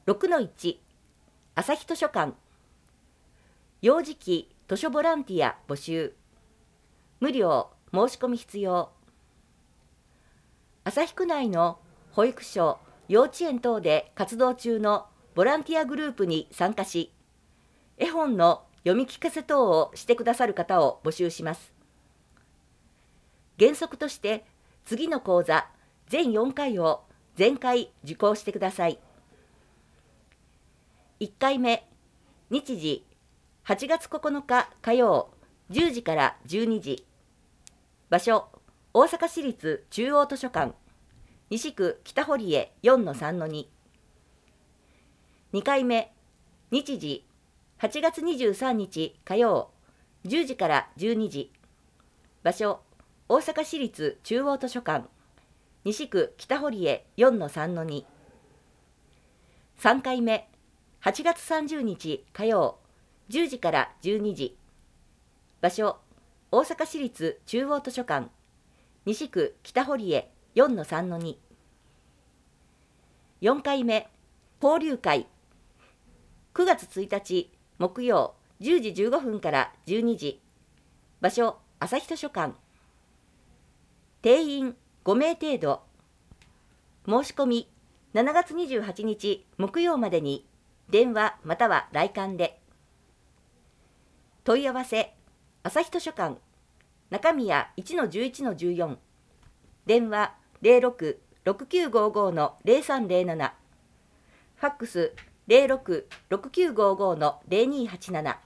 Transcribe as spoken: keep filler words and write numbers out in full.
ろくのいち 朝日図書館幼児期図書ボランティア募集無料申し込み必要。旭区内の保育所、幼稚園等で活動中のボランティアグループに参加し、絵本の読み聞かせ等をしてくださる方を募集します。原則として次の講座全よんかいを全回受講してください。いっかいめ、日時はちがつここのか火曜じゅうじからじゅうにじ。場所、大阪市立中央図書館西区北堀江 よんのさんのに。にかいめ、日時はちがつにじゅうさんにち火曜じゅうじからじゅうにじ。場所、大阪市立中央図書館西区北堀江 よんのさんのに。さんかいめ、はちがつさんじゅうにち火曜じゅうじからじゅうにじ。場所、大阪市立中央図書館西区北堀江 よんのさんのに。よんかいめ、交流会くがつついたち木曜じゅうじじゅうごふんからじゅうにじ。場所、朝日図書館。定員ごめい程度。申し込みしちがつにじゅうはちにち木曜までに電話または来館で。問い合わせ、朝日図書館中宮 いちのじゅういちのじゅうよん。電話 ゼロろく ろくきゅうごご のゼロさんゼロなな。ファックス ゼロろく ろくきゅうごご のゼロにはちなな。